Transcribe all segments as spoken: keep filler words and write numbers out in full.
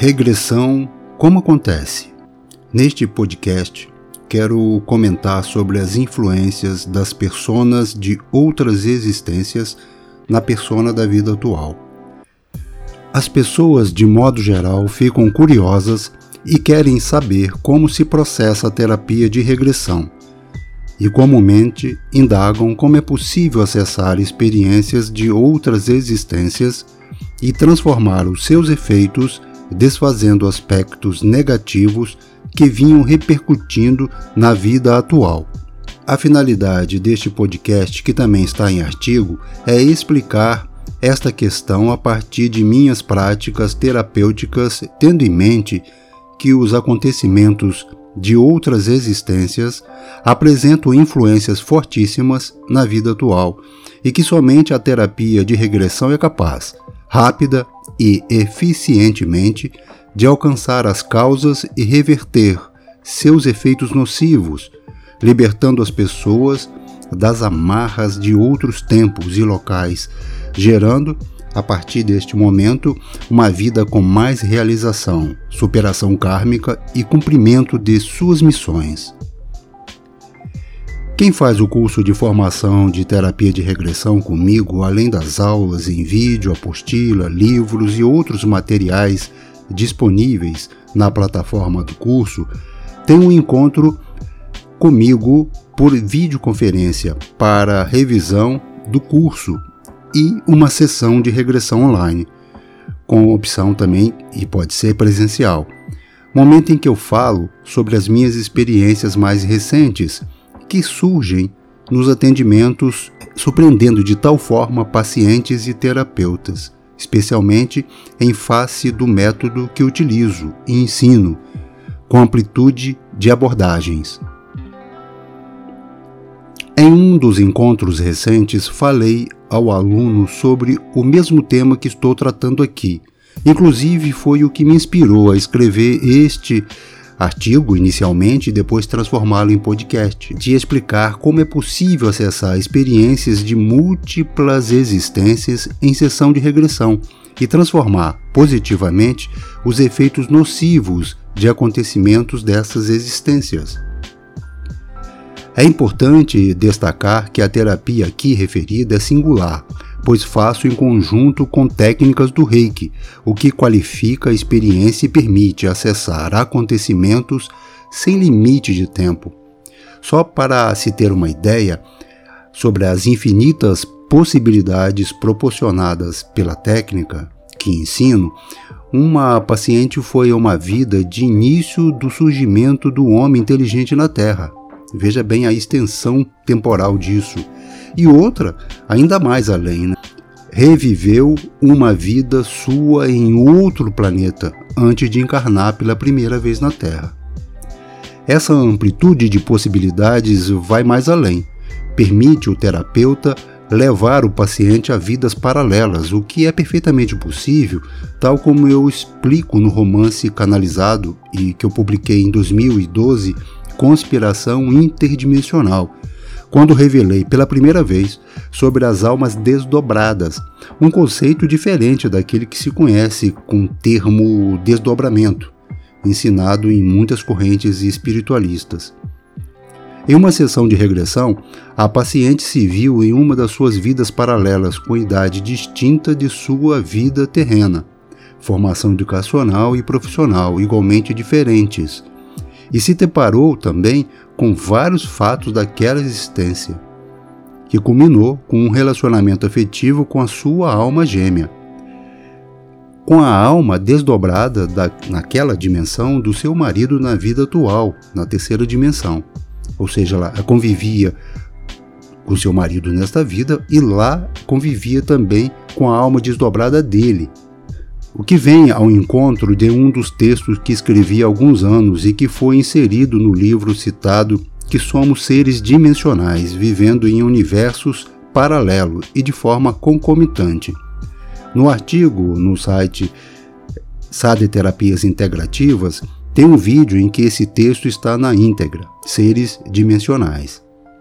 Regressão, como acontece? Neste podcast, quero comentar sobre as influências das personas de outras existências na persona da vida atual. As pessoas, de modo geral, ficam curiosas e querem saber como se processa a terapia de regressão, e comumente indagam como é possível acessar experiências de outras existências e transformar os seus efeitos, desfazendo aspectos negativos que vinham repercutindo na vida atual. A finalidade deste podcast, que também está em artigo, é explicar esta questão a partir de minhas práticas terapêuticas, tendo em mente que os acontecimentos de outras existências apresentam influências fortíssimas na vida atual e que somente a terapia de regressão é capaz, rápida e eficientemente, de alcançar as causas e reverter seus efeitos nocivos, libertando as pessoas das amarras de outros tempos e locais, gerando, a partir deste momento, uma vida com mais realização, superação kármica e cumprimento de suas missões. Quem faz o curso de formação de terapia de regressão comigo, além das aulas em vídeo, apostila, livros e outros materiais disponíveis na plataforma do curso, tem um encontro comigo por videoconferência para revisão do curso e uma sessão de regressão online, com opção também, e pode ser presencial. Momento em que eu falo sobre as minhas experiências mais recentes, que surgem nos atendimentos, surpreendendo de tal forma pacientes e terapeutas, especialmente em face do método que utilizo e ensino, com amplitude de abordagens. Em um dos encontros recentes, falei ao aluno sobre o mesmo tema que estou tratando aqui. Inclusive, foi o que me inspirou a escrever este artigo inicialmente e depois transformá-lo em podcast, de explicar como é possível acessar experiências de múltiplas existências em sessão de regressão e transformar positivamente os efeitos nocivos de acontecimentos dessas existências. É importante destacar que a terapia aqui referida é singular, pois faço em conjunto com técnicas do Reiki, o que qualifica a experiência e permite acessar acontecimentos sem limite de tempo. Só para se ter uma ideia sobre as infinitas possibilidades proporcionadas pela técnica que ensino, uma paciente foi a uma vida de início do surgimento do homem inteligente na Terra. Veja bem a extensão temporal disso. E outra, ainda mais além, né? Reviveu uma vida sua em outro planeta antes de encarnar pela primeira vez na Terra. Essa amplitude de possibilidades vai mais além. Permite o terapeuta levar o paciente a vidas paralelas, o que é perfeitamente possível, tal como eu explico no romance Canalizado, e que eu publiquei em dois mil e doze, Conspiração Interdimensional, quando revelei pela primeira vez sobre as almas desdobradas, um conceito diferente daquele que se conhece com o termo desdobramento, ensinado em muitas correntes espiritualistas. Em uma sessão de regressão, a paciente se viu em uma das suas vidas paralelas com idade distinta de sua vida terrena, formação educacional e profissional igualmente diferentes, e se deparou também com vários fatos daquela existência, que culminou com um relacionamento afetivo com a sua alma gêmea, com a alma desdobrada da, naquela dimensão do seu marido na vida atual, na terceira dimensão. Ou seja, ela convivia com seu marido nesta vida e lá convivia também com a alma desdobrada dele, o que vem ao encontro de um dos textos que escrevi há alguns anos e que foi inserido no livro citado, que somos seres dimensionais vivendo em universos paralelos e de forma concomitante. No artigo no site Sade Terapias Integrativas, tem um vídeo em que esse texto está na íntegra, seres dimensionais.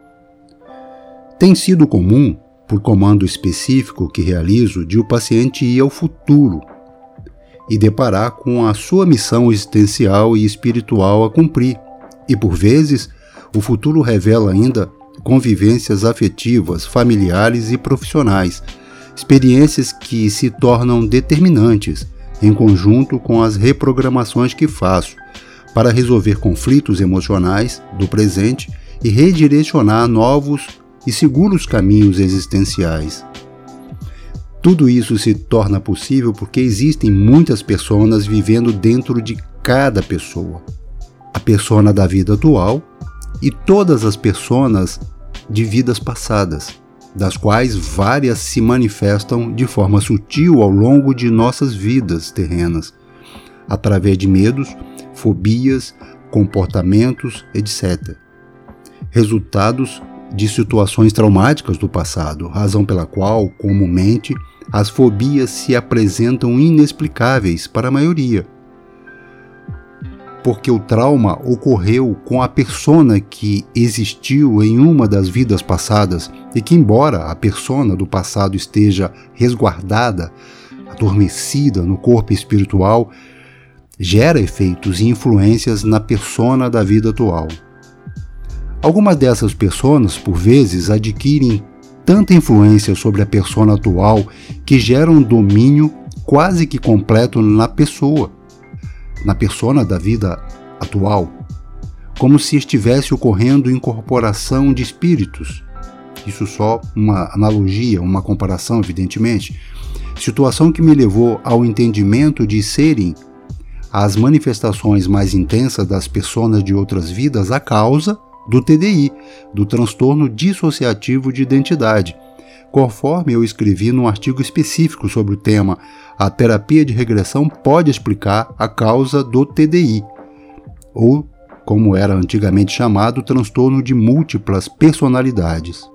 Tem sido comum, por comando específico que realizo, de o paciente ir ao futuro e deparar com a sua missão existencial e espiritual a cumprir. E por vezes, o futuro revela ainda convivências afetivas, familiares e profissionais, experiências que se tornam determinantes, em conjunto com as reprogramações que faço, para resolver conflitos emocionais do presente e redirecionar novos e seguros caminhos existenciais. Tudo isso se torna possível porque existem muitas pessoas vivendo dentro de cada pessoa. A persona da vida atual e todas as personas de vidas passadas, das quais várias se manifestam de forma sutil ao longo de nossas vidas terrenas, através de medos, fobias, comportamentos, etcétera. Resultados de situações traumáticas do passado, razão pela qual, comumente, as fobias se apresentam inexplicáveis para a maioria. Porque o trauma ocorreu com a persona que existiu em uma das vidas passadas e que, embora a persona do passado esteja resguardada, adormecida no corpo espiritual, gera efeitos e influências na persona da vida atual. Algumas dessas personas, por vezes, adquirem tanta influência sobre a persona atual que geram um domínio quase que completo na pessoa, na persona da vida atual, como se estivesse ocorrendo incorporação de espíritos. Isso só uma analogia, uma comparação, evidentemente. Situação que me levou ao entendimento de serem as manifestações mais intensas das personas de outras vidas a causa do T D I, do transtorno dissociativo de identidade. Conforme eu escrevi num artigo específico sobre o tema, a terapia de regressão pode explicar a causa do T D I, ou, como era antigamente chamado, transtorno de múltiplas personalidades.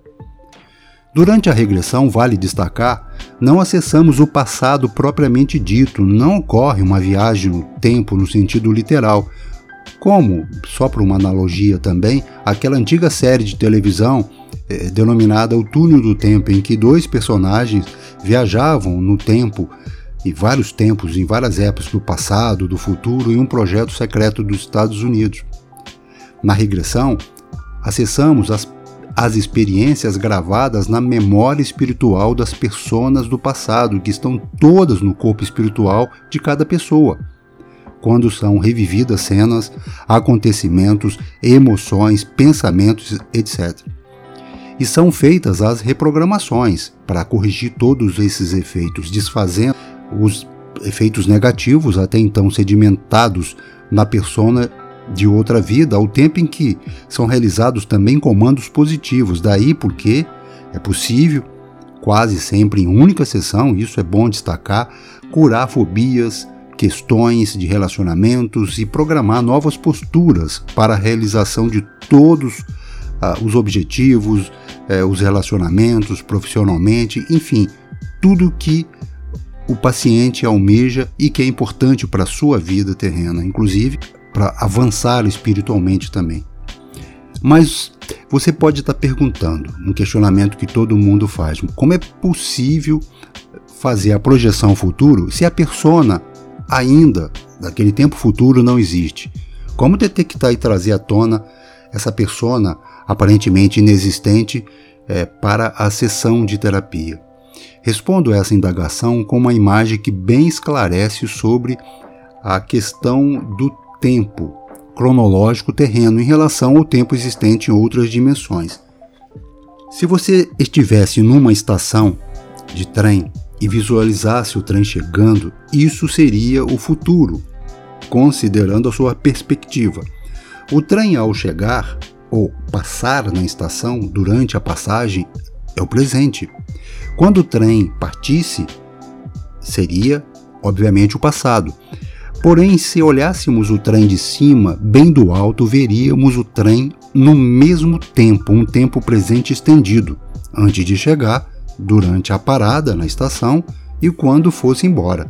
Durante a regressão, vale destacar, não acessamos o passado propriamente dito, não ocorre uma viagem no tempo no sentido literal, como, só por uma analogia também, aquela antiga série de televisão eh, denominada O Túnel do Tempo, em que dois personagens viajavam no tempo, e vários tempos, em várias épocas do passado, do futuro, em um projeto secreto dos Estados Unidos. Na regressão, acessamos as, as experiências gravadas na memória espiritual das personas do passado, que estão todas no corpo espiritual de cada pessoa, quando são revividas cenas, acontecimentos, emoções, pensamentos, etcétera. E são feitas as reprogramações para corrigir todos esses efeitos, desfazendo os efeitos negativos até então sedimentados na persona de outra vida, ao tempo em que são realizados também comandos positivos. Daí porque é possível, quase sempre em única sessão, isso é bom destacar, curar fobias, questões de relacionamentos e programar novas posturas para a realização de todos ah, os objetivos, eh, os relacionamentos, profissionalmente, enfim, tudo que o paciente almeja e que é importante para a sua vida terrena, inclusive para avançar espiritualmente também. Mas você pode estar perguntando, um questionamento que todo mundo faz, como é possível fazer a projeção futuro se a persona ainda, daquele tempo futuro, não existe? Como detectar e trazer à tona essa persona aparentemente inexistente é, para a sessão de terapia? Respondo essa indagação com uma imagem que bem esclarece sobre a questão do tempo cronológico terreno em relação ao tempo existente em outras dimensões. Se você estivesse numa estação de trem e visualizasse o trem chegando, isso seria o futuro, considerando a sua perspectiva. O trem, ao chegar ou passar na estação durante a passagem, é o presente. Quando o trem partisse, seria, obviamente, o passado. Porém, se olhássemos o trem de cima, bem do alto, veríamos o trem no mesmo tempo, um tempo presente estendido, antes de chegar, durante a parada na estação e quando fosse embora.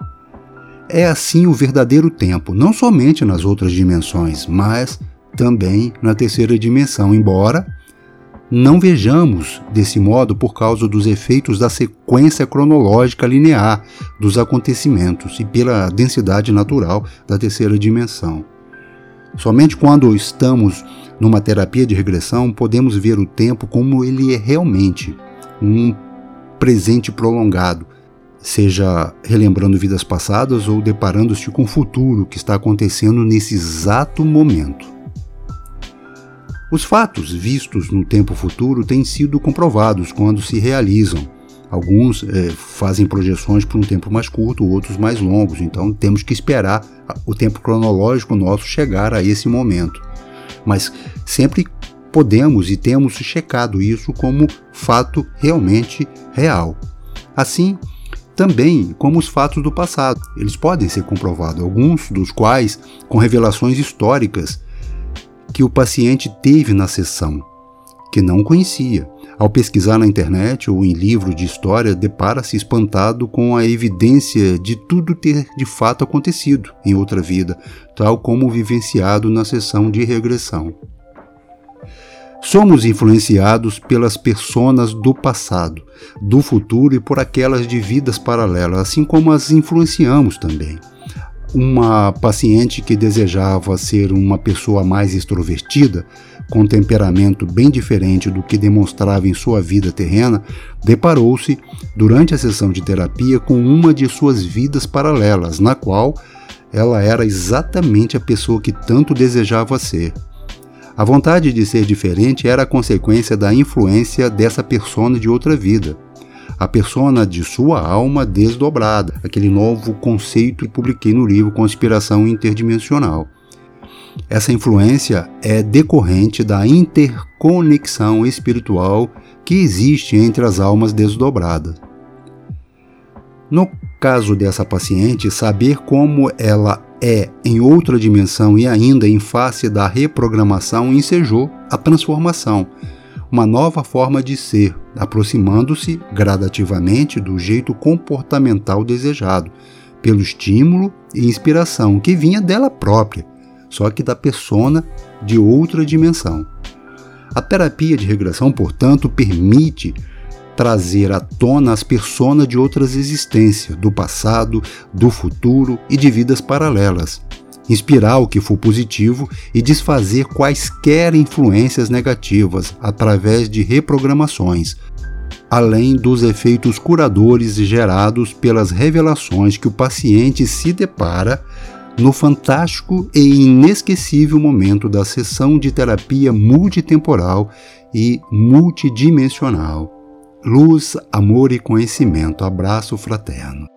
É assim o verdadeiro tempo, não somente nas outras dimensões, mas também na terceira dimensão, embora não vejamos desse modo por causa dos efeitos da sequência cronológica linear dos acontecimentos e pela densidade natural da terceira dimensão. Somente quando estamos numa terapia de regressão podemos ver o tempo como ele é realmente, um presente prolongado, seja relembrando vidas passadas ou deparando-se com o futuro que está acontecendo nesse exato momento. Os fatos vistos no tempo futuro têm sido comprovados quando se realizam. Alguns é, fazem projeções por um tempo mais curto, outros mais longos, então temos que esperar o tempo cronológico nosso chegar a esse momento. Mas sempre podemos e temos checado isso como fato realmente real. Assim, também como os fatos do passado. Eles podem ser comprovados, alguns dos quais com revelações históricas que o paciente teve na sessão, que não conhecia. Ao pesquisar na internet ou em livro de história, depara-se espantado com a evidência de tudo ter de fato acontecido em outra vida, tal como vivenciado na sessão de regressão. Somos influenciados pelas personas do passado, do futuro e por aquelas de vidas paralelas, assim como as influenciamos também. Uma paciente que desejava ser uma pessoa mais extrovertida, com temperamento bem diferente do que demonstrava em sua vida terrena, deparou-se, durante a sessão de terapia, com uma de suas vidas paralelas, na qual ela era exatamente a pessoa que tanto desejava ser. A vontade de ser diferente era a consequência da influência dessa persona de outra vida. A persona de sua alma desdobrada, aquele novo conceito que publiquei no livro Conspiração Interdimensional. Essa influência é decorrente da interconexão espiritual que existe entre as almas desdobradas. No caso dessa paciente, saber como ela é em outra dimensão e ainda em face da reprogramação ensejou a transformação, uma nova forma de ser, aproximando-se gradativamente do jeito comportamental desejado, pelo estímulo e inspiração que vinha dela própria, só que da persona de outra dimensão. A terapia de regressão, portanto, permite trazer à tona as personas de outras existências, do passado, do futuro e de vidas paralelas, inspirar o que for positivo e desfazer quaisquer influências negativas através de reprogramações, além dos efeitos curadores gerados pelas revelações que o paciente se depara no fantástico e inesquecível momento da sessão de terapia multitemporal e multidimensional. Luz, amor e conhecimento. Abraço fraterno.